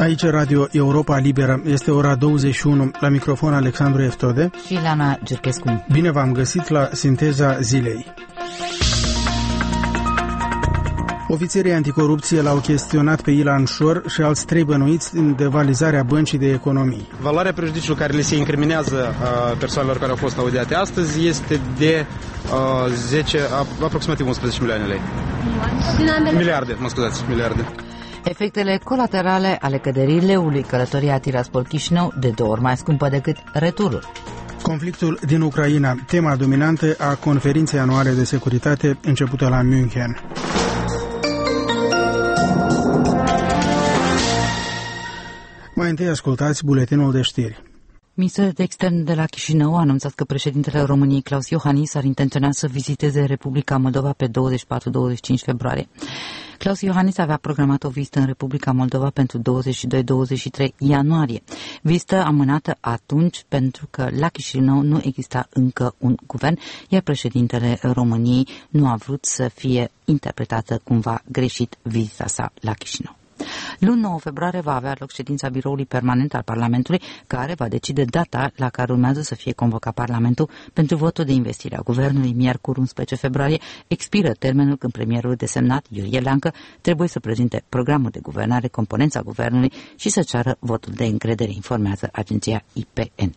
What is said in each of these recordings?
Aici Radio Europa Liberă. Este ora 21. La microfon Alexandru Eftode și Lana Giurchescu. Bine v-am găsit la Sinteza Zilei. Ofițerii anticorupție l-au chestionat pe Ilan Shor și alți 3 bănuiți în devalizarea Băncii de Economii. Valoarea prejudiciilor care le se incriminează persoanelor care au fost audiate astăzi este de aproximativ 11 milioane lei. Miliarde. Efectele colaterale ale căderii leului, călătoria Tiraspol-Chișinău de 2 ori mai scumpă decât returul. Conflictul din Ucraina, tema dominantă a conferinței anuale de securitate începută la München. Mai întâi ascultați buletinul de știri. Ministerul de Externe de la Chișinău a anunțat că președintele României, Klaus Iohannis, ar intenționa să viziteze Republica Moldova pe 24-25 februarie. Klaus Iohannis avea programat o vizită în Republica Moldova pentru 22-23 ianuarie. Vizită amânată atunci pentru că la Chișinău nu exista încă un guvern, iar președintele României nu a vrut să fie interpretată cumva greșit vizita sa la Chișinău. Luni 9 februarie va avea loc ședința biroului permanent al Parlamentului, care va decide data la care urmează să fie convocat Parlamentul pentru votul de investire a guvernului. Miercuri 11 februarie expiră termenul când premierul desemnat, Iurie Leancă, trebuie să prezinte programul de guvernare, componența guvernului și să ceară votul de încredere, informează agenția IPN.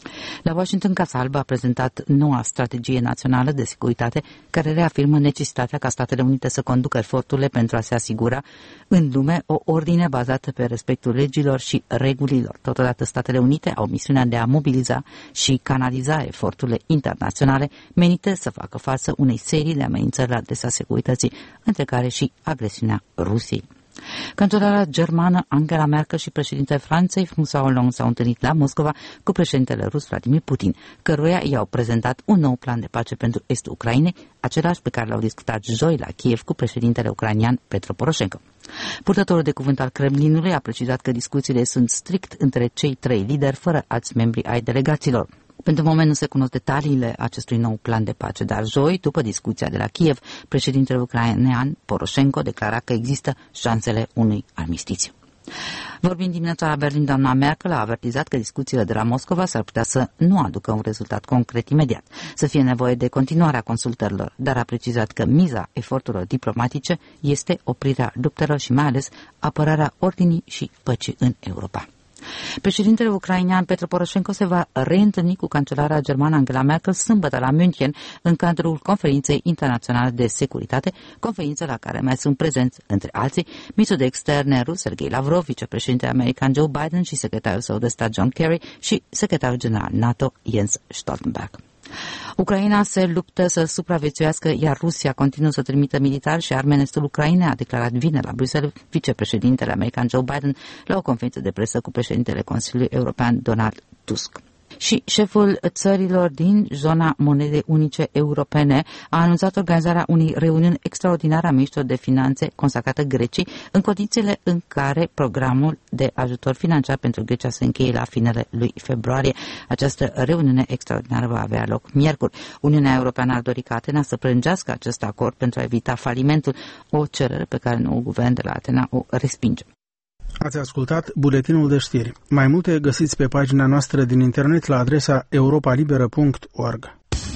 La Washington, Casa Albă a prezentat noua strategie națională de securitate care reafirmă necesitatea ca Statele Unite să conducă eforturile pentru a se asigura în lume o ordine bazată pe respectul legilor și regulilor. Totodată, Statele Unite au misiunea de a mobiliza și canaliza eforturile internaționale menite să facă față unei serii de amenințări la adresa securității, între care și agresiunea Rusiei. Cancelara germană Angela Merkel și președintele Franței François Hollande s-au întâlnit la Moscova cu președintele rus Vladimir Putin, căruia i-au prezentat un nou plan de pace pentru estul Ucrainei, același pe care l-au discutat joi la Kiev cu președintele ucrainean Petro Poroșenko. Purtătorul de cuvânt al Kremlinului a precizat că discuțiile sunt strict între cei 3 lideri, fără alți membri ai delegațiilor. Pentru moment nu se cunosc detaliile acestui nou plan de pace, dar joi, după discuția de la Kiev, președintele ucrainean Poroșenko declara că există șansele unui armistițiu. Vorbind dimineața la Berlin, doamna Merkel a avertizat că discuțiile de la Moscova s-ar putea să nu aducă un rezultat concret imediat, să fie nevoie de continuarea consultărilor, dar a precizat că miza eforturilor diplomatice este oprirea luptelor și mai ales apărarea ordinii și păcii în Europa. Președintele ucrainean Petro Poroșenko se va reîntâlni cu cancelara germană Angela Merkel sâmbătă la München în cadrul Conferinței Internaționale de Securitate, conferință la care mai sunt prezenți, între alții, ministrul de externe rus Sergei Lavrov, vicepreședintele american Joe Biden și secretarul său de stat John Kerry și secretarul general NATO Jens Stoltenberg. Ucraina se luptă să supraviețuiască, iar Rusia continuă să trimită militari și arme în estul Ucrainei, a declarat vineri la Bruxelles vicepreședintele american Joe Biden la o conferință de presă cu președintele Consiliului European Donald Tusk. Și șeful țărilor din zona monedei unice europene a anunțat organizarea unei reuniuni extraordinare a ministrilor de finanțe consacrată Greciei, în condițiile în care programul de ajutor financiar pentru Grecia se încheie la finele lui februarie. Această reuniune extraordinară va avea loc miercuri. Uniunea Europeană ar dori ca Atena să prelungească acest acord pentru a evita falimentul, o cerere pe care noul guvern de la Atena o respinge. Ați ascultat buletinul de știri. Mai multe găsiți pe pagina noastră din internet la adresa europalibera.org.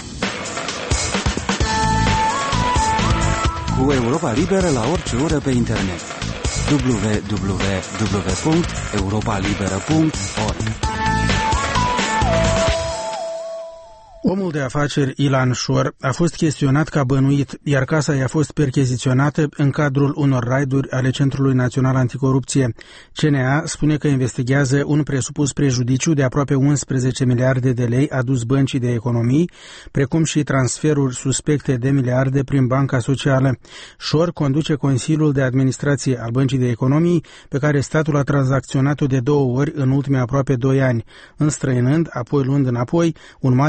Cu Europa Liberă la orice oră pe internet. www.europalibera.org. Omul de afaceri Ilan Shor a fost chestionat ca bănuit, iar casa i-a fost percheziționată în cadrul unor raiduri ale Centrului Național Anticorupție. CNA spune că investigează un presupus prejudiciu de aproape 11 miliarde de lei adus Băncii de Economii, precum și transferuri suspecte de miliarde prin Banca Socială. Shor conduce Consiliul de Administrație al Băncii de Economii, pe care statul a tranzacționat-o de 2 ori în ultimii aproape 2 ani, înstrăinând, apoi luând înapoi, un mare pachet de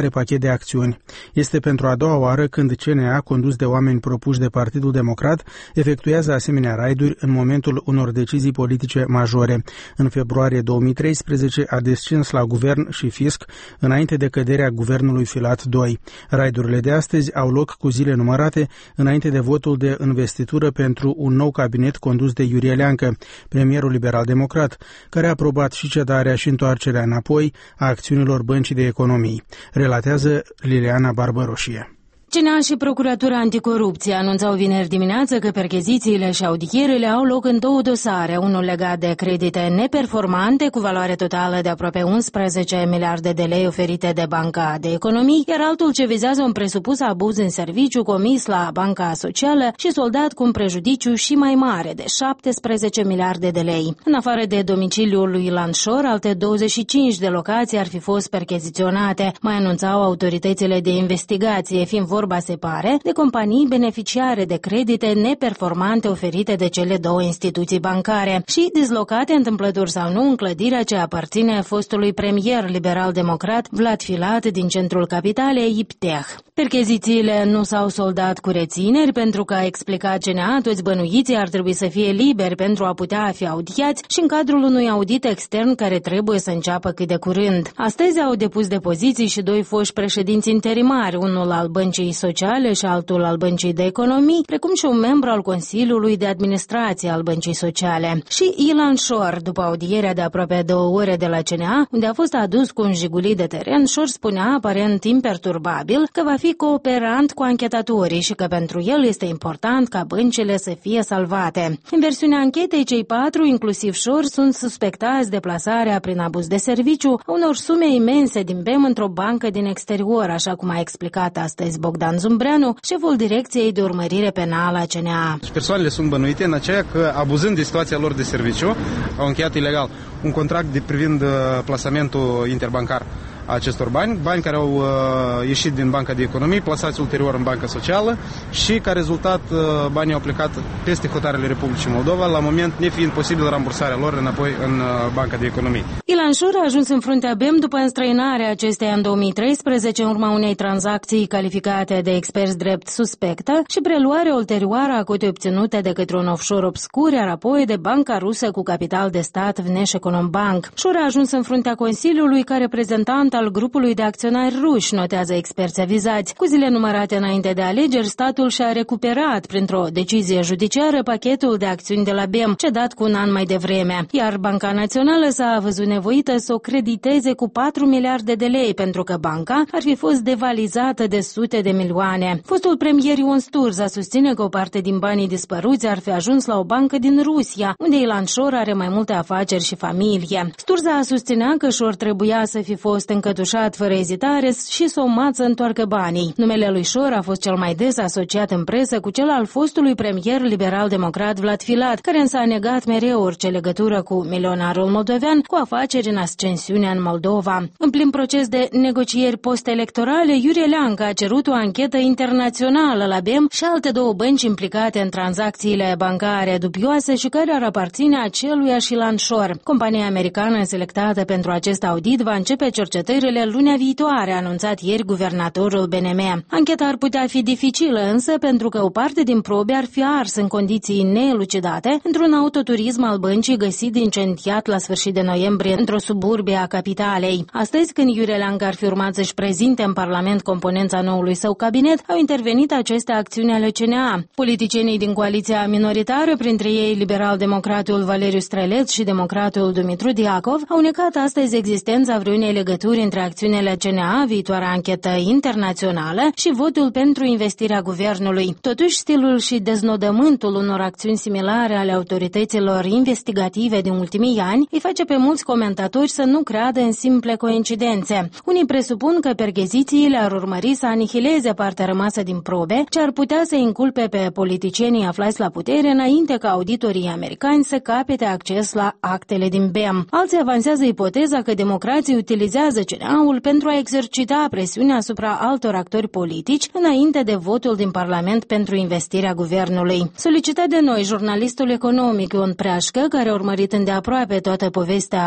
de acțiuni. Este pentru a doua oară când CNA, condus de oameni propuși de Partidul Democrat, efectuează asemenea raiduri în momentul unor decizii politice majore. În februarie 2013 a descins la guvern și fisc înainte de căderea guvernului Filat II. Raidurile de astăzi au loc cu zile numărate înainte de votul de investitură pentru un nou cabinet condus de Iurie Leancă, premierul liberal-democrat, care a aprobat și cedarea și întoarcerea înapoi a acțiunilor Băncii de Economii, relatează Liliana Barbaroșie. CNA și Procuratura Anticorupție anunțau vineri dimineață că perchezițiile și audierile au loc în două dosare, unul legat de credite neperformante cu valoare totală de aproape 11 miliarde de lei oferite de Banca de Economii, iar altul ce vizează un presupus abuz în serviciu comis la Banca Socială și soldat cu un prejudiciu și mai mare de 17 miliarde de lei. În afară de domiciliul lui Ilan Șor, alte 25 de locații ar fi fost percheziționate, mai anunțau autoritățile de investigație, fiind vorba, se pare, de companii beneficiare de credite neperformante oferite de cele două instituții bancare și dislocate întâmplător sau nu în clădirea ce aparține fostului premier liberal-democrat Vlad Filat din centrul capitalei, Ipteh. Perchezițiile nu s-au soldat cu rețineri pentru că, a explicat CNA, toți bănuiții ar trebui să fie liberi pentru a putea fi audiați și în cadrul unui audit extern care trebuie să înceapă cât de curând. Astăzi au depus depoziții și doi foști președinți interimari, unul al Băncii Sociale și altul al Băncii de Economii, precum și un membru al Consiliului de Administrație al Băncii Sociale. Și Ilan Șor, după audierea de aproape 2 ore de la CNA, unde a fost adus cu un jiguli de teren, Șor spunea, aparent imperturbabil, că va fi cooperant cu anchetatorii și că pentru el este important ca băncile să fie salvate. În versiunea anchetei, cei 4, inclusiv Șor, sunt suspectați de plasarea prin abuz de serviciu a unor sume imense din BEM într-o bancă din exterior, așa cum a explicat astăzi Bogdan Zumbreanu, șeful Direcției de Urmărire Penală a CNA. Persoanele sunt bănuite în aceea că, abuzând de situația lor de serviciu, au încheiat ilegal un contract privind plasamentul interbancar a acestor bani care au ieșit din Banca de Economii, plasați ulterior în Banca Socială și, ca rezultat, banii au plecat peste hotarele Republicii Moldova, la moment nefiind posibil rambursarea lor înapoi în Banca de Economii. Ilan Șor a ajuns în fruntea BEM după înstrăinarea acesteia în 2013 în urma unei tranzacții calificate de experți drept suspectă și preluarea ulterioară a cotei obținute de către un offshore obscur, iar apoi de banca rusă cu capital de stat Vneseconombank. Șor a ajuns în fruntea Consiliului ca reprezentant al grupului de acționari ruși, notează experți avizați. Cu zile numărate înainte de alegeri, statul și-a recuperat printr-o decizie judiciară pachetul de acțiuni de la BEM, cedat cu un an mai devreme, iar Banca Națională s-a văzut nevoită să o crediteze cu 4 miliarde de lei pentru că banca ar fi fost devalizată de sute de milioane. Fostul premier Ion Sturza susține că o parte din banii dispăruți ar fi ajuns la o bancă din Rusia, unde Ilan Șor are mai multe afaceri și familie. Sturza susținea că Șor trebuia să fi fost încătușat fără ezitare și somat să întoarcă banii. Numele lui Șor a fost cel mai des asociat în presă cu cel al fostului premier liberal-democrat Vlad Filat, care însă a negat mereu orice legătură cu milionarul moldovean cu afaceri în ascensiune în Moldova. În plin proces de negocieri post-electorale, Iurie Leancă a cerut o anchetă internațională la BEM și alte două bănci implicate în tranzacțiile bancare dubioase și care ar aparține aceluiași Ilan Șor. Compania americană selectată pentru acest audit va începe cercetările lunea viitoare, a anunțat ieri guvernatorul BNM. Ancheta ar putea fi dificilă însă pentru că o parte din probe ar fi ars în condiții neelucidate într-un autoturism al băncii găsit incendiat la sfârșit de noiembrie într-o suburbie a capitalei. Astăzi, când Iurie Leancă ar fi urmat să-și prezinte în Parlament componența noului său cabinet, au intervenit aceste acțiuni ale CNA. Politicienii din coaliția minoritară, printre ei liberal-democratul Valeriu Streleț și democratul Dumitru Diacov, au necat astăzi existența vreunei legături între acțiunile CNA, viitoarea anchetă internațională și votul pentru investirea guvernului. Totuși, stilul și deznodământul unor acțiuni similare ale autorităților investigative din ultimii ani îi face pe mulți comentatori să nu creadă în simple coincidențe. Unii presupun că perchezițiile ar urmări să anihileze partea rămasă din probe, ce ar putea să inculpe pe politicienii aflați la putere înainte ca auditorii americani să capete acces la actele din BEM. Alții avansează ipoteza că democrații utilizează CNA-ul pentru a exercita presiunea asupra altor actori politici înainte de votul din Parlament pentru investirea guvernului. Solicitat de noi, jurnalistul economic Ion Preașcă, care a urmărit îndeaproape toată povestea Băncii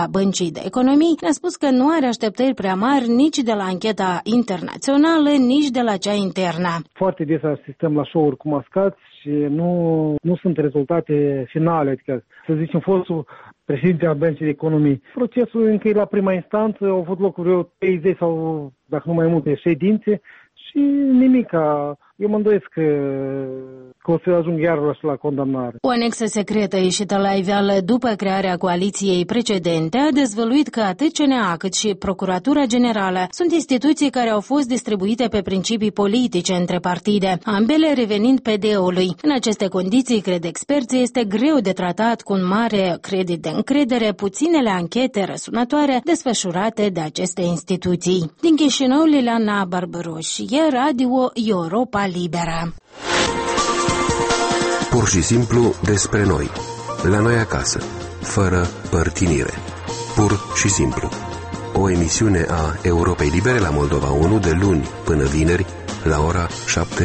Ministerului de Economii ne-a spus că nu are așteptări prea mari nici de la ancheta internațională, nici de la cea internă. Foarte des asistăm la show-uri cu mascați și nu sunt rezultate finale, adică să zicem fostul președinte al Băncii de Economii. Procesul încă e la prima instanță, au avut loc vreo 30 sau dacă nu mai multe ședințe și nimica. Eu mă îndoiesc că o să ajung iar la condamnare. O anexă secretă ieșită la iveală după crearea coaliției precedente a dezvăluit că atât CNA cât și Procuratura Generală sunt instituții care au fost distribuite pe principii politice între partide, ambele revenind PD-ului. În aceste condiții, cred experții, este greu de tratat cu un mare credit de încredere puținele anchete răsunătoare desfășurate de aceste instituții. Din Chișinău, Liliana Barbăroș, e Radio Europa Liberă. Pur și simplu despre noi, la noi acasă, fără părtinire. Pur și simplu. O emisiune a Europei Libere la Moldova 1 de luni până vineri la ora 17:45.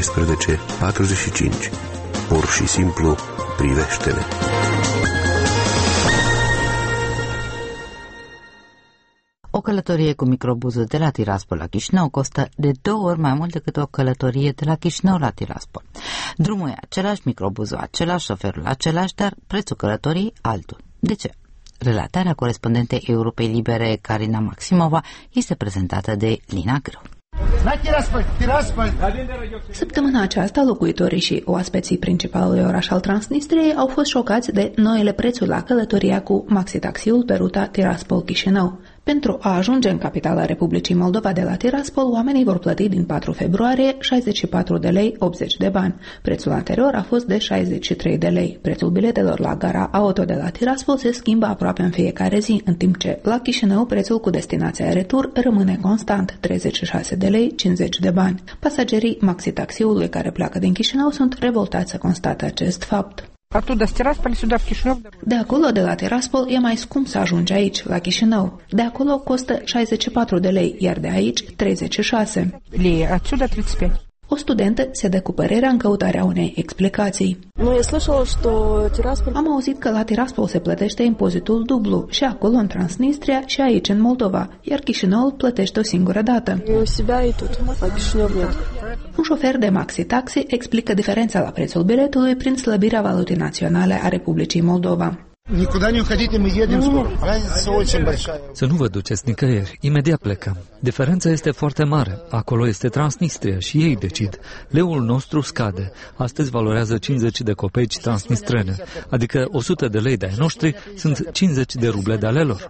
Pur și simplu privește-ne. O călătorie cu microbuzul de la Tiraspol la Chișinău costă de 2 ori mai mult decât o călătorie de la Chișinău la Tiraspol. Drumul e același, microbuzul același, șoferul același, dar prețul călătoriei altul. De ce? Relatarea corespondentei Europei Libere, Carina Maximova, este prezentată de Lina Greu. Săptămâna aceasta, locuitorii și oaspeții principalului oraș al Transnistriei au fost șocați de noile prețuri la călătoria cu maxitaxiul pe ruta Tiraspol-Chișinău. Pentru a ajunge în capitala Republicii Moldova de la Tiraspol, oamenii vor plăti din 4 februarie 64 de lei 80 de bani. Prețul anterior a fost de 63 de lei. Prețul biletelor la gara auto de la Tiraspol se schimbă aproape în fiecare zi, în timp ce la Chișinău prețul cu destinația retur rămâne constant, 36 de lei 50 de bani. Pasagerii maxitaxiului care pleacă din Chișinău sunt revoltați să constate acest fapt. De acolo, de la Tiraspol, e mai scump să ajungi aici, la Chișinău. De acolo costă 64 de lei, iar de aici 36. O studentă se dă cu părerea în căutarea unei explicații. Am auzit că la Tiraspol se plătește impozitul dublu, și acolo în Transnistria și aici în Moldova, iar Chișinăul plătește o singură dată. Un șofer de maxi-taxi explică diferența la prețul biletului prin slăbirea valutei naționale a Republicii Moldova. Să nu vă duceți nicăieri, imediat plecăm. Diferența este foarte mare. Acolo este Transnistria și ei decid. Leul nostru scade. Astăzi valorează 50 de copeici transnistrene, adică 100 de lei de-ai noștri sunt 50 de ruble de ale lor.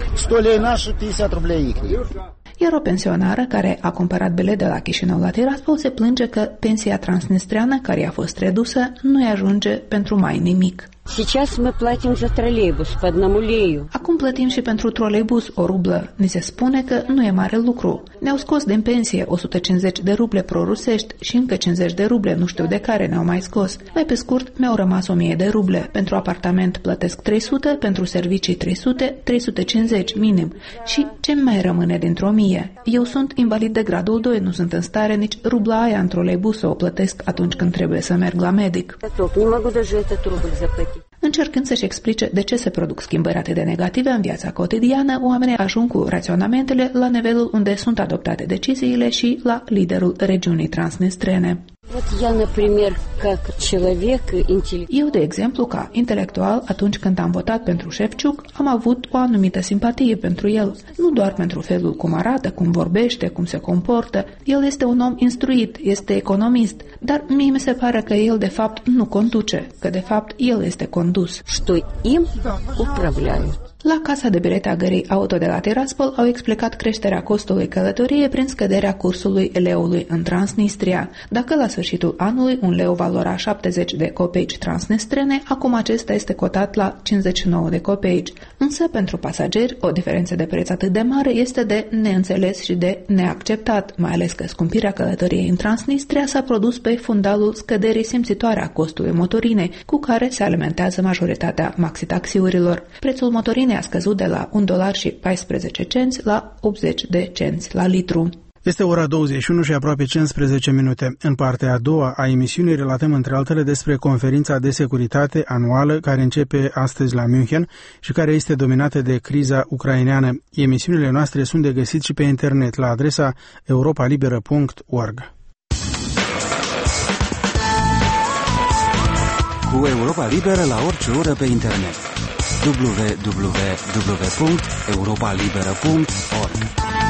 Iar o pensionară care a cumpărat bilet de la Chișinău la Tiraspol se plânge că pensia transnistreană care i-a fost redusă nu-i ajunge pentru mai nimic. Acum plătim și pentru troleibus o rublă. Ni se spune că nu e mare lucru. Ne-au scos din pensie 150 de ruble prorusești și încă 50 de ruble, nu știu de care, ne-au mai scos. Mai pe scurt, mi-au rămas 1000 de ruble. Pentru apartament plătesc 300, pentru servicii 300, 350 minim. Și ce mai rămâne dintr-o 1000? Eu sunt invalid de gradul 2, nu sunt în stare nici rubla aia în troleibus să o plătesc atunci când trebuie să merg la medic. Încercând să-și explice de ce se produc schimbări atât de negative în viața cotidiană, oamenii ajung cu raționamentele la nivelul unde sunt adoptate deciziile și la liderul regiunii transnistrene. Eu, de exemplu, ca intelectual, atunci când am votat pentru Șefciuc, am avut o anumită simpatie pentru el. Nu doar pentru felul cum arată, cum vorbește, cum se comportă. El este un om instruit, este economist, dar mie mi se pare că el, de fapt, nu conduce, că, de fapt, el este condus. La casa de bilete a gării auto de la Tiraspol au explicat creșterea costului călătoriei prin scăderea cursului leului în Transnistria. Dacă la sfârșitul anului un leu valora 70 de copeici transnistrene, acum acesta este cotat la 59 de copeici. Însă, pentru pasageri, o diferență de preț atât de mare este de neînțeles și de neacceptat, mai ales că scumpirea călătoriei în Transnistria s-a produs pe fundalul scăderii simțitoare a costului motorinei, cu care se alimentează majoritatea maxitaxiurilor. Prețul motorinei a scăzut de la $1,14 la 80 de cenți la litru. Este ora 21 și aproape 15 minute. În partea a doua a emisiunii relatăm între altele despre conferința de securitate anuală care începe astăzi la München și care este dominată de criza ucraineană. Emisiunile noastre sunt de găsit și pe internet la adresa europalibera.org. Cu Europa Liberă la orice oră pe internet. www.europalibera.org.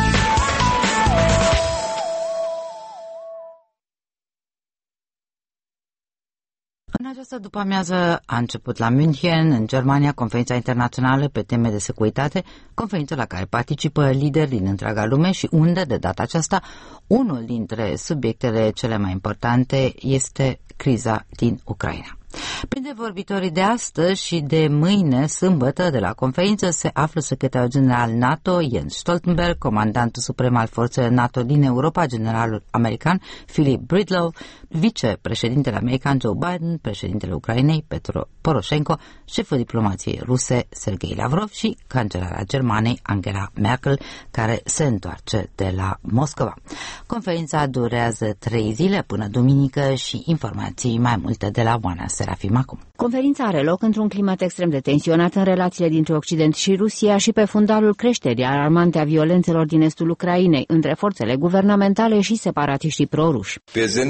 În această după-amiază a început la München, în Germania, conferința internațională pe teme de securitate, conferință la care participă lideri din întreaga lume și unde, de data aceasta, unul dintre subiectele cele mai importante este criza din Ucraina. Printre vorbitorii de astăzi și de mâine, sâmbătă, de la conferință, se află secretarul general NATO, Jens Stoltenberg, comandantul suprem al forțelor NATO din Europa, generalul american Philip Bridlow, vicepreședintele american Joe Biden, președintele Ucrainei Petro Poroshenko, șeful diplomației ruse Sergei Lavrov și cancelara Germanei Angela Merkel, care se întoarce de la Moscova. Conferința durează 3 zile până duminică și informații mai multe de la Oana Serafim acum. Conferința are loc într-un climat extrem de tensionat în relațiile dintre Occident și Rusia și pe fundalul creșterii alarmante a violențelor din estul Ucrainei între forțele guvernamentale și separatiștii proruși.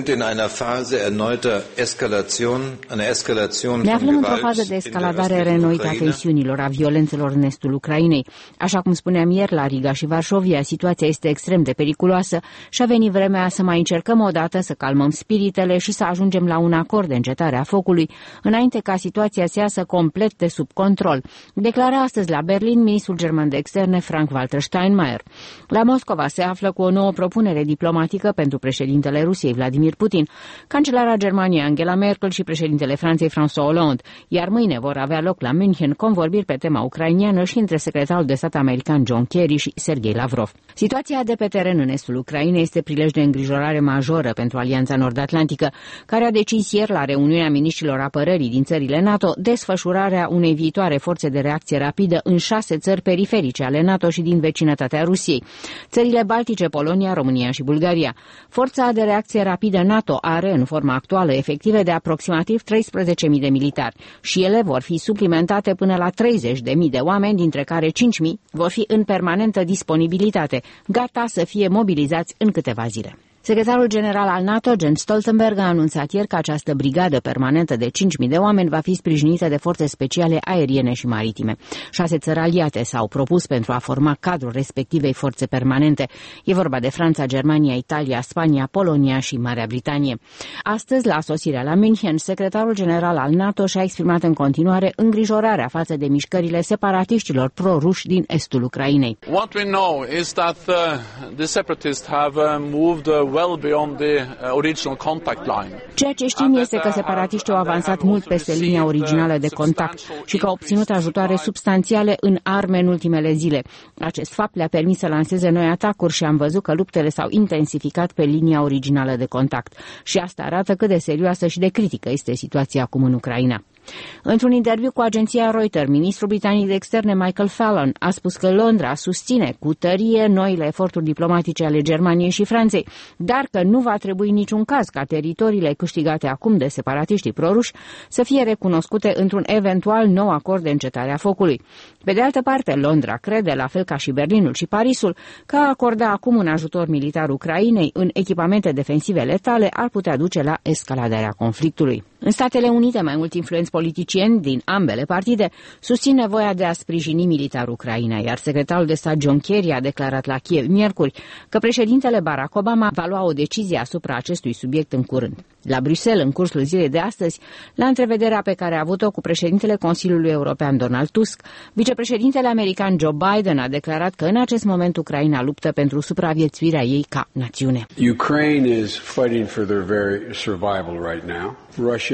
Ne aflăm într-o fază de escaladare reînnoită a tensiunilor, a violențelor în estul Ucrainei. Așa cum spuneam ieri la Riga și Varșovia, situația este extrem de periculoasă și a venit vremea să mai încercăm odată să calmăm spiritele și să ajungem la un acord de încetare a focului, înainte ca situația să iasă complet de sub control, declara astăzi la Berlin ministrul german de externe Frank-Walter Steinmeier. La Moscova se află cu o nouă propunere diplomatică pentru președintele Rusiei Vladimir Putin, cancelara Germaniei Angela Merkel și președintele Franței François Hollande, iar mâine vor avea loc la München convorbiri pe tema ucrainiană și între secretarul de stat american John Kerry și Sergei Lavrov. Situația de pe teren în estul Ucrainei este prilej de îngrijorare majoră pentru Alianța Nord-Atlantică, care a decis ieri la reuniunea miniștrilor apărării din țările NATO desfășurarea unei viitoare forțe de reacție rapidă în 6 țări periferice ale NATO și din vecinătatea Rusiei: țările Baltice, Polonia, România și Bulgaria. Forța de reacție rapidă NATO are în forma actuală efective de aproximativ 13.000 de militari și ele vor fi suplimentate până la 30.000 de oameni, dintre care 5.000 vor fi în permanentă disponibilitate, gata să fie mobilizați în câteva zile. Secretarul general al NATO, Jens Stoltenberg, a anunțat ieri că această brigadă permanentă de 5.000 de oameni va fi sprijinită de forțe speciale aeriene și maritime. 6 țări aliate s-au propus pentru a forma cadrul respectivei forțe permanente. E vorba de Franța, Germania, Italia, Spania, Polonia și Marea Britanie. Astăzi, la sosirea la München, secretarul general al NATO și-a exprimat în continuare îngrijorarea față de mișcările separatiștilor pro-ruși din estul Ucrainei. What we know is that the separatists have moved well beyond the original contact line. Ceea ce știm este că separatiștii au avansat mult peste linia originală de contact și că au obținut ajutoare substanțiale în arme în ultimele zile. Acest fapt le-a permis să lanseze noi atacuri și am văzut că luptele s-au intensificat pe linia originală de contact. Și asta arată cât de serioasă și de critică este situația acum în Ucraina. Într-un interviu cu agenția Reuters, ministrul britanic de externe Michael Fallon a spus că Londra susține cu tărie noile eforturi diplomatice ale Germaniei și Franței, dar că nu va trebui niciun caz ca teritoriile câștigate acum de separatiștii proruși să fie recunoscute într-un eventual nou acord de încetare a focului. Pe de altă parte, Londra crede, la fel ca și Berlinul și Parisul, că a acorda acum un ajutor militar Ucrainei în echipamente defensive letale ar putea duce la escaladarea conflictului. În Statele Unite, mai mulți influenți politicieni din ambele partide susțin nevoia de a sprijini militar Ucraina, iar secretarul de stat John Kerry a declarat la Kiev miercuri că președintele Barack Obama va lua o decizie asupra acestui subiect în curând. La Bruxelles, în cursul zilei de astăzi, la întrevederea pe care a avut-o cu președintele Consiliului European Donald Tusk, vicepreședintele american Joe Biden a declarat că în acest moment Ucraina luptă pentru supraviețuirea ei ca națiune. Ukraine is fighting for their very survival right now. Russia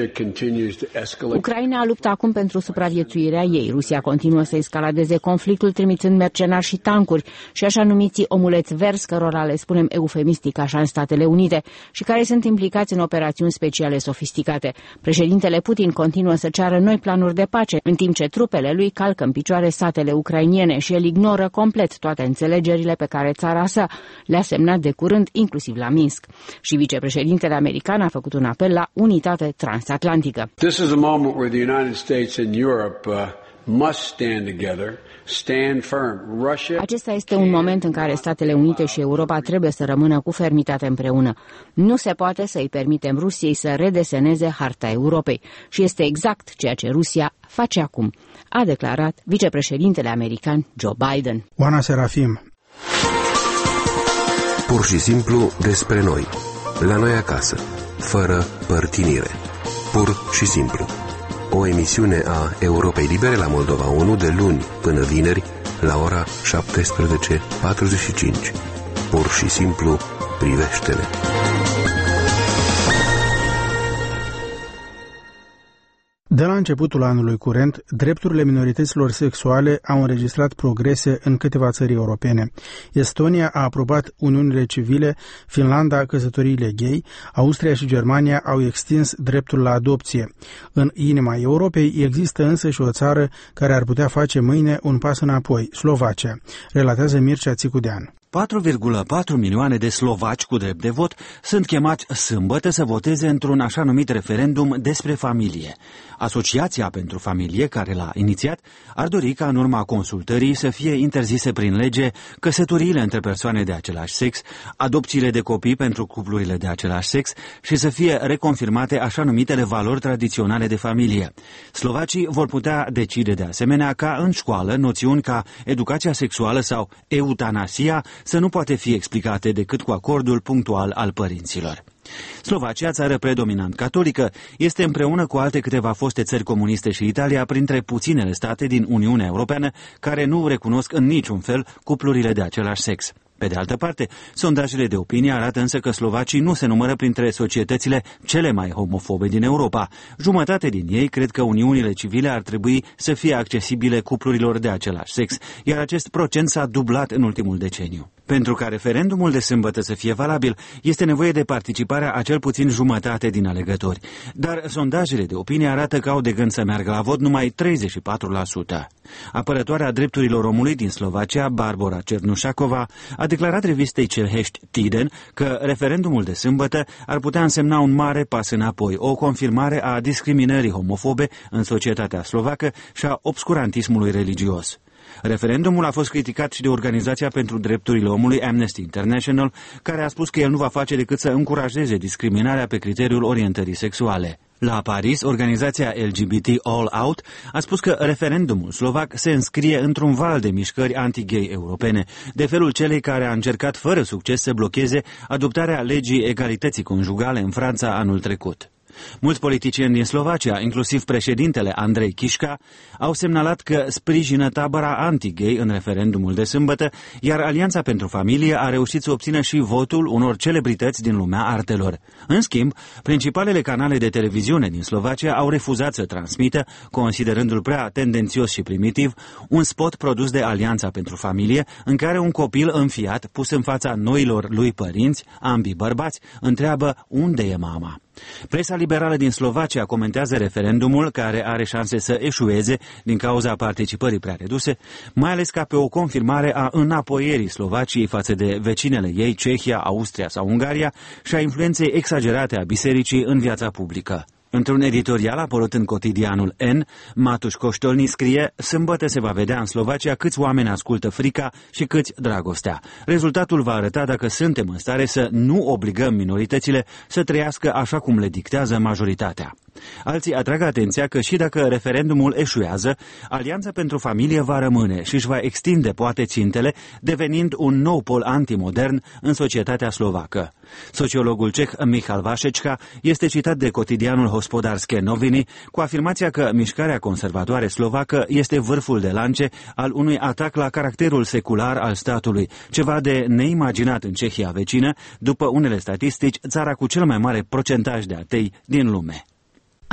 Ucraina luptă acum pentru supraviețuirea ei. Rusia continuă să escaladeze conflictul, trimițând mercenari și tancuri și așa numiții omuleți verzi, cărora le spunem eufemistic așa în Statele Unite, și care sunt implicați în operațiuni speciale sofisticate. Președintele Putin continuă să ceară noi planuri de pace, în timp ce trupele lui calcă în picioare satele ucrainiene și el ignoră complet toate înțelegerile pe care țara sa le-a semnat de curând, inclusiv la Minsk. Și vicepreședintele american a făcut un apel la unitate transatlantică. This is a moment where the United States and Europe must stand together, stand firm. Russia. Acesta este un moment în care Statele Unite și Europa trebuie să rămână cu fermitate împreună. Nu se poate să îi permitem Rusiei să redeseneze harta Europei și este exact ceea ce Rusia face acum, a declarat vicepreședintele american Joe Biden. Oana Serafim. Pur și simplu despre noi. La noi acasă, fără părtinire. Pur și simplu. O emisiune a Europei Libere la Moldova 1 de luni până vineri la ora 17:45. Pur și simplu privește-ne. De la începutul anului curent, drepturile minorităților sexuale au înregistrat progrese în câteva țări europene. Estonia a aprobat uniunile civile, Finlanda căsătoriile gay, Austria și Germania au extins dreptul la adopție. În inima Europei există însă și o țară care ar putea face mâine un pas înapoi, Slovacia, relatează Mircea Țicudean. 4,4 milioane de slovaci cu drept de vot sunt chemați sâmbătă să voteze într-un așa numit referendum despre familie. Asociația pentru Familie, care l-a inițiat, ar dori ca în urma consultării să fie interzise prin lege căsătoriile între persoane de același sex, adopțiile de copii pentru cuplurile de același sex și să fie reconfirmate așa numitele valori tradiționale de familie. Slovacii vor putea decide de asemenea ca în școală noțiuni ca educația sexuală sau eutanasia să nu poate fi explicate decât cu acordul punctual al părinților. Slovacia, țară predominant catolică, este împreună cu alte câteva foste țări comuniste și Italia printre puținele state din Uniunea Europeană care nu recunosc în niciun fel cuplurile de același sex. Pe de altă parte, sondajele de opinie arată însă că slovacii nu se numără printre societățile cele mai homofobe din Europa. Jumătate din ei cred că uniunile civile ar trebui să fie accesibile cuplurilor de același sex, iar acest procent s-a dublat în ultimul deceniu. Pentru ca referendumul de sâmbătă să fie valabil, este nevoie de participarea a cel puțin jumătate din alegători. Dar sondajele de opinie arată că au de gând să meargă la vot numai 34%. Apărătoarea drepturilor omului din Slovacia, Barbora Cernușacova, a declarat revistei Čehești Tiden că referendumul de sâmbătă ar putea însemna un mare pas înapoi, o confirmare a discriminării homofobe în societatea slovacă și a obscurantismului religios. Referendumul a fost criticat și de Organizația pentru Drepturile Omului Amnesty International, care a spus că el nu va face decât să încurajeze discriminarea pe criteriul orientării sexuale. La Paris, organizația LGBT All Out a spus că referendumul slovac se înscrie într-un val de mișcări anti-gay europene, de felul celei care a încercat fără succes să blocheze adoptarea legii egalității conjugale în Franța anul trecut. Mulți politicieni din Slovacia, inclusiv președintele Andrei Kiska, au semnalat că sprijină tabăra anti-gay în referendumul de sâmbătă, iar Alianța pentru Familie a reușit să obțină și votul unor celebrități din lumea artelor. În schimb, principalele canale de televiziune din Slovacia au refuzat să transmită, considerându-l prea tendențios și primitiv, un spot produs de Alianța pentru Familie, în care un copil înfiat, pus în fața noilor lui părinți, ambii bărbați, întreabă unde e mama. Presa liberală din Slovacia comentează referendumul, care are șanse să eșueze din cauza participării prea reduse, mai ales ca pe o confirmare a înapoierii Slovaciei față de vecinele ei, Cehia, Austria sau Ungaria, și a influenței exagerate a bisericii în viața publică. Într-un editorial apărut în cotidianul N, Matuș Coștolni scrie: sâmbătă se va vedea în Slovacia câți oameni ascultă frica și câți dragostea. Rezultatul va arăta dacă suntem în stare să nu obligăm minoritățile să trăiască așa cum le dictează majoritatea. Alții atrag atenția că și dacă referendumul eșuează, Alianța pentru Familie va rămâne și își va extinde poate țintele, devenind un nou pol antimodern în societatea slovacă. Sociologul ceh Michal Vașecka este citat de cotidianul Hospodárske noviny cu afirmația că mișcarea conservatoare slovacă este vârful de lance al unui atac la caracterul secular al statului, ceva de neimaginat în Cehia vecină, după unele statistici, țara cu cel mai mare procentaj de atei din lume.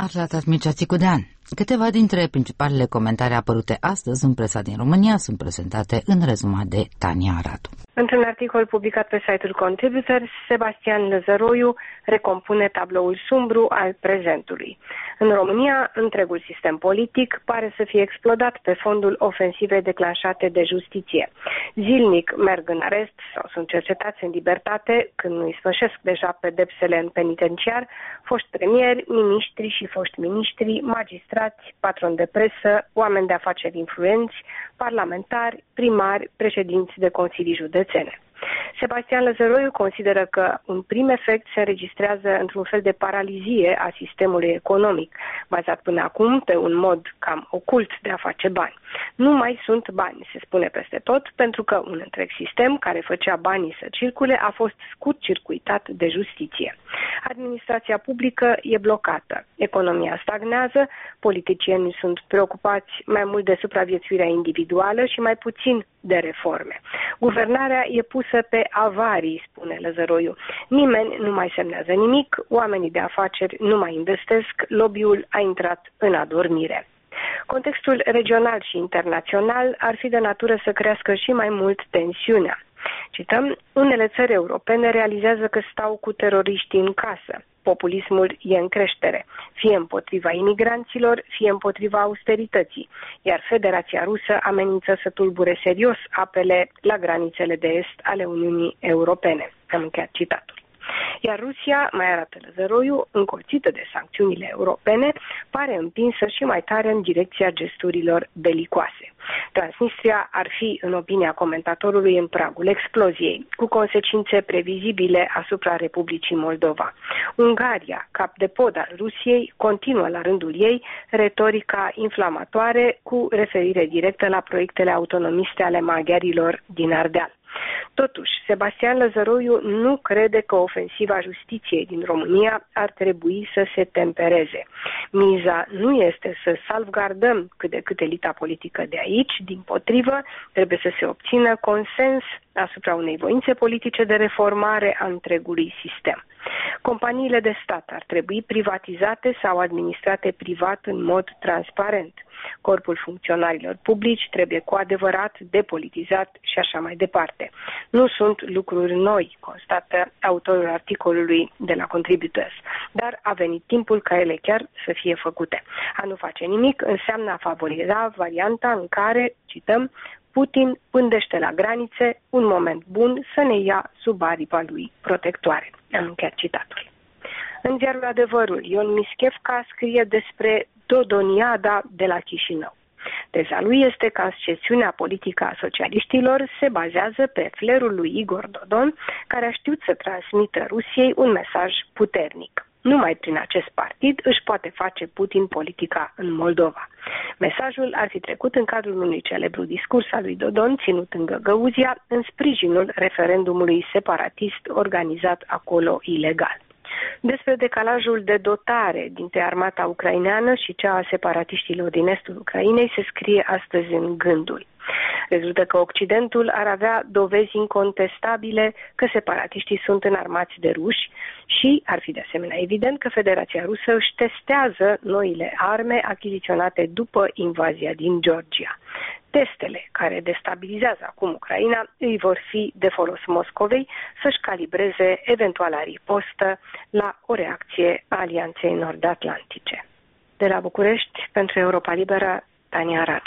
Aflat Mircea Țicudean. Câteva dintre principalele comentarii apărute astăzi în presa din România sunt prezentate în rezumat de Tania Aradu. Într-un articol publicat pe site-ul Contributors, Sebastian Lăzăroiu recompune tabloul sumbru al prezentului. În România, întregul sistem politic pare să fie explodat pe fondul ofensivei declanșate de justiție. Zilnic merg în arest sau sunt cercetați în libertate, când nu îi sfârșesc deja pedepsele în penitenciar, foști premieri, miniștri și foști miniștri, magistrați, patroni de presă, oameni de afaceri influenți, parlamentari, primari, președinți de consilii județene. Sebastian Lăzăroiu consideră că un prim efect se înregistrează într-un fel de paralizie a sistemului economic, bazat până acum pe un mod cam ocult de a face bani. Nu mai sunt bani, se spune peste tot, pentru că un întreg sistem care făcea banii să circule a fost scurt-circuitat de justiție. Administrația publică e blocată, economia stagnează, politicienii sunt preocupați mai mult de supraviețuirea individuală și mai puțin de reforme. Guvernarea e pusă pe avarii, spune Lăzăroiu. Nimeni nu mai semnează nimic, oamenii de afaceri nu mai investesc, lobby-ul a intrat în adormire. Contextul regional și internațional ar fi de natură să crească și mai mult tensiunea. Cităm, unele țări europene realizează că stau cu teroriștii în casă. Populismul e în creștere, fie împotriva imigranților, fie împotriva austerității, iar Federația Rusă amenință să tulbure serios apele la granițele de est ale Uniunii Europene. Am încheiat citatul. Iar Rusia, mai arată Lăzăroiu, încolțită de sancțiunile europene, pare împinsă și mai tare în direcția gesturilor belicoase. Transnistria ar fi, în opinia comentatorului, în pragul exploziei, cu consecințe previzibile asupra Republicii Moldova. Ungaria, cap de pod al Rusiei, continuă la rândul ei retorica inflamatoare cu referire directă la proiectele autonomiste ale maghiarilor din Ardeal. Totuși, Sebastian Lăzăroiu nu crede că ofensiva justiției din România ar trebui să se tempereze. Miza nu este să salvgardăm cât de cât elita politică de aici, dimpotrivă, trebuie să se obțină consens asupra unei voințe politice de reformare a întregului sistem. Companiile de stat ar trebui privatizate sau administrate privat în mod transparent. Corpul funcționarilor publici trebuie cu adevărat depolitizat și așa mai departe. Nu sunt lucruri noi, constată autorul articolului de la Contributors, dar a venit timpul ca ele chiar să fie făcute. A nu face nimic înseamnă a favoriza varianta în care, cităm, Putin pândește la granițe un moment bun să ne ia sub aripa lui protectoare. Am încheiat citatul. În ziarul Adevărul, Ion Mischevca scrie despre Dodoniada de la Chișinău. Teza lui este că ascensiunea politică a socialiștilor se bazează pe flerul lui Igor Dodon, care a știut să transmită Rusiei un mesaj puternic. Numai prin acest partid își poate face Putin politica în Moldova. Mesajul ar fi trecut în cadrul unui celebru discurs al lui Dodon, ținut în Găgăuzia, în sprijinul referendumului separatist organizat acolo ilegal. Despre decalajul de dotare dintre armata ucraineană și cea a separatiștilor din estul Ucrainei se scrie astăzi în Gândul. Rezultă că Occidentul ar avea dovezi incontestabile că separatiștii sunt înarmați de ruși și ar fi de asemenea evident că Federația Rusă își testează noile arme achiziționate după invazia din Georgia. Testele care destabilizează acum Ucraina îi vor fi de folos Moscovei să-și calibreze eventuala ripostă la o reacție a Alianței Nord-Atlantice. De la București, pentru Europa Liberă, Tania Aradu.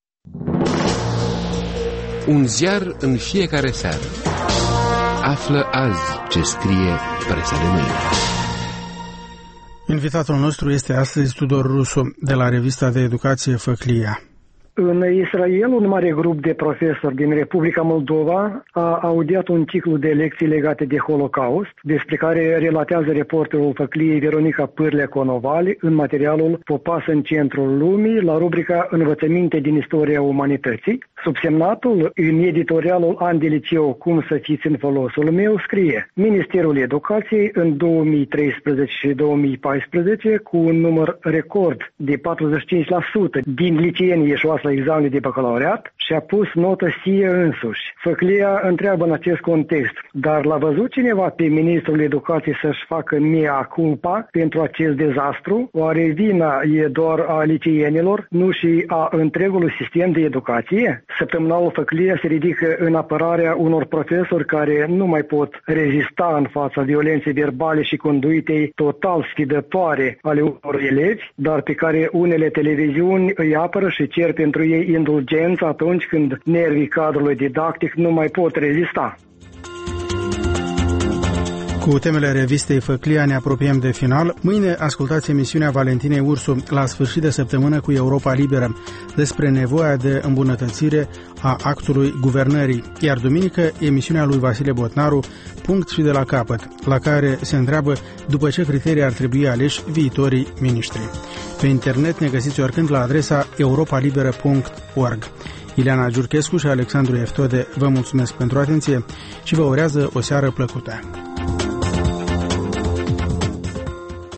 Un ziar în fiecare seară. Află azi ce scrie presa de mâine. Invitatul nostru este astăzi Tudor Rusu, de la revista de educație Făclia. În Israel, un mare grup de profesori din Republica Moldova a audiat un ciclu de lecții legate de Holocaust, despre care relatează reporterul Făcliei Veronica Pârlea-Conovali în materialul Popas în centrul lumii, la rubrica Învățăminte din istoria umanității. Subsemnatul, în editorialul An de liceu Cum să fiți în folosul meu, scrie: Ministerul Educației în 2013 și 2014, cu un număr record de 45% din liceenii ieșuați la examene de bacalaureat și a pus notă sie însuși. Făclia întreabă în acest context, dar l-a văzut cineva pe ministrul educației să-și facă mea culpa pentru acest dezastru? Oare vina e doar a liceienilor, nu și a întregului sistem de educație? Săptămânalul Făclia se ridică în apărarea unor profesori care nu mai pot rezista în fața violenței verbale și conduitei total sfidătoare ale unor elevi, dar pe care unele televiziuni îi apără și cer pentru ei indulgență atunci când nervii cadrului didactic nu mai pot rezista. Cu temele revistei Făclia ne apropiem de final. Mâine ascultați emisiunea Valentinei Ursu la sfârșit de săptămână cu Europa Liberă despre nevoia de îmbunătățire a actului guvernării, iar duminică emisiunea lui Vasile Botnaru, Punct și de la capăt, la care se întreabă după ce criterii ar trebui aleși viitorii miniștri. Pe internet ne găsiți oricând la adresa europalibera.org. Ileana Giurchescu și Alexandru Eftode vă mulțumesc pentru atenție și vă urează o seară plăcută.